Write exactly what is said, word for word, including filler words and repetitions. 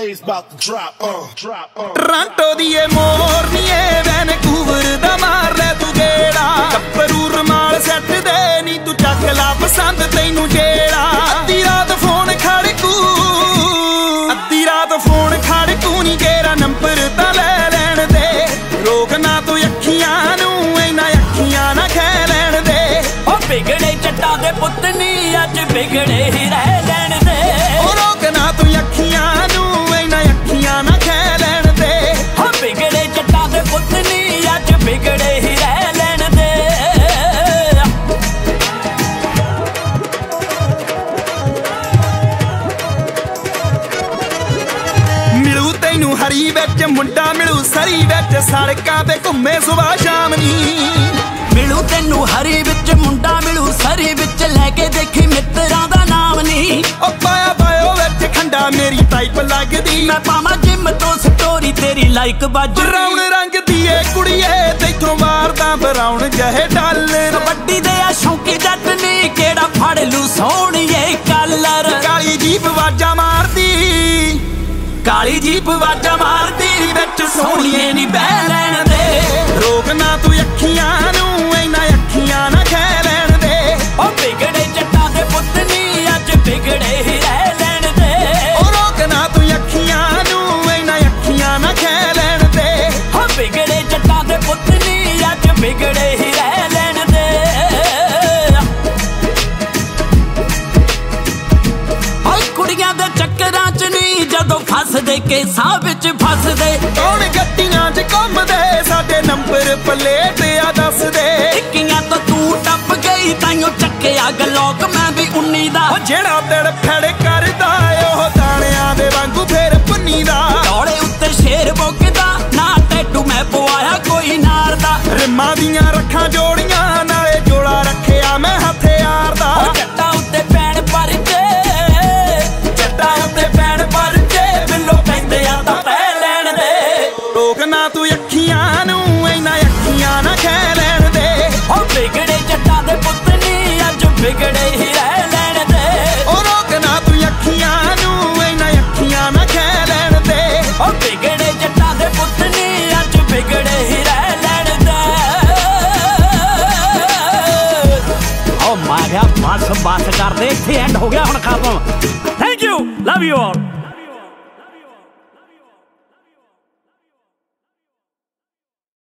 waves about to drop, uh, drop, uh. Toronto ਦੀ ਏ ਮੋਰਨੀਏ ਵੈਨਕੂਵਰ ਦਾ ਮਾਰ ਲੈ ਤੂੰ ਗੇੜਾ ਕੱਪਰੂ ਰਮਾਲ ਸੈੱਟ ਦੇ ਨੀ ਤੂੰ ਚੱਕ ਲਾ ਪਸੰਦ ਤੈਨੂੰ ਜਿਹੜਾ ਅੱਧੀ ਰਾਤ ਫੋਨ ਖੜਕੂ ਅੱਧੀ ਰਾਤ ਫੋਨ ਖੜਕੂ ਨੀ ਤੇਰਾ ਨੰਬਰ ਤਾਂ ਲੈ ਲੈਣ ਦੇ ਰੋਕ ਨਾ ਤੂੰ ਅੱਖੀਆਂ ਨੂੰ ਇਹਨਾਂ ਅੱਖੀਆਂ ਨਾ ਖੈ ਲੈਣ ਦੇ ਉਹ ਵਿਗੜੇ ਜੱਟਾਂ ਦੇ ਪੁੱਤ ਨੀ ਅੱਜ ਵਿਗੜੇ ਹੀ ਰਹਿ ਲੈਣ ਦੇ ਉਹ ਰੋਕ ਨਾ ਤੂੰ ਅੱਖੀਆਂ ਨੂੰ ਇਹਨਾਂ ਅੱਖੀਆਂ ਨਾ ਖੈ ਲੈਣ ਦੇ ਉਹ ਵਿਗੜੇ ਜੱਟਾਂ ਦੇ ਪੁੱਤ ਨੀ ਅੱਜ ਵਿਗੜੇ ਹੀ ਰਹਿ ਲੈਣ ਦੇ ਮਿਲੂ ਤੈਨੂੰ ਹਰੀ ਵਿੱਚ ਮੁੰਡਾ ਮਿਲੂ ਸਰੀ ਵਿੱਚ ਸੜਕਾਂ ਤੇ ਘੁੰਮੇ ਸੁਬਾਹ ਸ਼ਾਮ ਨੀ ਮਿਲੂ ਤੈਨੂੰ ਹਰੀ ਵਿੱਚ ਮੁੰਡਾ ਮਿਲੂ ਸਰੀ ਵਿੱਚ ਲੈ ਕੇ ਦੇਖੀ ਮਿੱਤਰਾਂ ਦਾ ਨਾਮ ਨੀ ਉਹ ਪਾਇਆ ਬਾਇਓ ਵਿੱਚ ਖੰਡਾ ਮੇਰੀ ਟਾਈਪ ਲੱਗਦੀ ਮੈਂ ਪਾਵਾਂ ਜਿਮ ਤੋਂ ਸਟੋਰੀ ਤੇਰੀ ਲਾਈਕ ਵੱਜ ਬਰਾਉਨ ਰੰਗ ਦੀ ਏ ਕੁੜੀਏ ਤੈਥੋਂ ਮਾਰਦਾ ਬਰਾਉਨ ਜਿਹੇ ਡਾਲਰ ਵੱਡੀ ਦੇ ਆ ਸ਼ੌਂਕੀ ਜੱਟ ਨੀ ਕਿਹੜਾ ਫੜ ਲੂ ਸੋਹਣੀਏ ਕਲਰ ਕਾਲੀ ਜੀਪ ਵਾਜਾ ਮਾਰਦੀ ਕਾਲੀ ਜੀਪ ਵਾਜਾ ਮਾਰਦੀ ਵਿੱਚ ਸੋਹਣੀਏ ਨੀ ਬਹਿ ਲੈਣ ਦੇ ਰੋਕ ਨਾ ਤੂੰ ਅੱਖੀਆਂ ਨੂੰ ਇਹਨਾਂ ਅੱਖੀਆਂ ਨਾ ਖੈ ਲੈਣ ਦੇ ਉਹ ਵਿਗੜੇ ਜੱਟਾਂ ਦੇ ਪੁੱਤ ਨੀ ਅੱਜ ਵਿਗੜੇ ਹੀ ਰਹਿ ਲੈਣ ਦੇ ਉਹ ਰੋਕ ਨਾ ਤੂੰ ਅੱਖੀਆਂ ਨੂੰ ਇਹਨਾਂ ਅੱਖੀਆਂ ਨਾ ਖੈ ਲੈਣ ਦੇ ਉਹ ਵਿਗੜੇ ਜੱਟਾਂ ਦੇ ਪੁੱਤ ਨੀ ਅੱਜ ਵਿਗੜੇ ਹੀ ਰਹਿ ਲੈਣ ਦੇ ਓ ਕੁੜੀਆਂ ਦੇ ਚੱਕਰਾਂ ਚ ਨੀ ਜਦੋਂ ਫਸਦੇ ਕੇਸਾਂ ਵਿੱਚ ਫਸਦੇ ਕੌਣ ਗੱਡੀਆਂ 'ਚ ਘੁੰਮਦੇ ਸਾਡੇ ਨੰਬਰ ਪਲੇਟ ਆ ਦੱਸਦੇ ਟਿੱਕੀਆਂ ਤੋਂ ਤੂੰ ਟੱਪ ਗਈ ਤਾਈਓ ਚੱਕਿਆ ਗਲੋਕ ਮੈਂ ਵੀ ਉੱਨੀ ਦਾ ਉਹ ਜਿਹੜਾ ਤੜ ਫੜ ਕਰਦਾ ਉਹ ਦਾਣਿਆਂ ਦੇ ਵਾਂਗੂ ਫੇਰ ਪੁੰਨੀ ਦਾ ਡੋਲੇ ਉੱਤੇ ਸ਼ੇਰ ਬੋਕਦਾ ਨਾ ਟੈਟੂ ਮੈਂ ਪਵਾਇਆ ਕੋਈ ਨਾਰ ਦਾ ਰਿਮਾਂ ਦੀਆਂ ਰੱਖਾਂ ਜੋੜੀਆਂ ਨਾਲੇ ਜੋੜਾ ਰੱਖਿਆ ਮੈਂ ਹਥਿਆਰ ਦਾ ਉਹ ਜੱਟਾਂ ਉੱਤੇ ਪੈਣ ਪਰਚੇ ਜੱਟਾਂ ਉੱਤੇ ਪੈਣ ਪਰਚੇ ਬਿੱਲੋ ਪੈਂਦੇ ਆ ਤਾਂ ਪੈ ਲੈਣ ਦੇ ਰੋਕ ਨਾ ਤੂੰ ਅੱਖੀਆਂ ਨੂੰ ਇਹਨਾਂ ਅੱਖੀਆਂ ਨਾ ਖੈ ਲੈਣ ਦੇ ਉਹ ਵਿਗੜੇ ਜੱਟਾਂ ਦੇ ਪੁੱਤ ਨੀ ਅੱਜ ਵਿਗੜੇ ਹੀ ਰਹਿ ਲੈਣ ਦੇ ਉਹ ਰੋਕ ਨਾ ਤੂੰ ਅੱਖੀਆਂ ਨੂੰ ਇਹਨਾਂ ਅੱਖੀਆਂ ਨਾ ਖੈ ਲੈਣ ਦੇ ਉਹ ਵਿਗੜੇ ਜੱਟਾਂ ਦੇ ਪੁੱਤ ਨੀ ਅੱਜ ਵਿਗੜੇ ਹੀ ਰਹਿ ਲੈਣ ਦੇ ਓ ਮਾਰਿਆ ਬਸ ਬਸ ਕਰਦੇ ਇੱਥੇ ਐਂਡ ਹੋ ਗਿਆ ਹੁਣ ਖਤਮ thank you love you all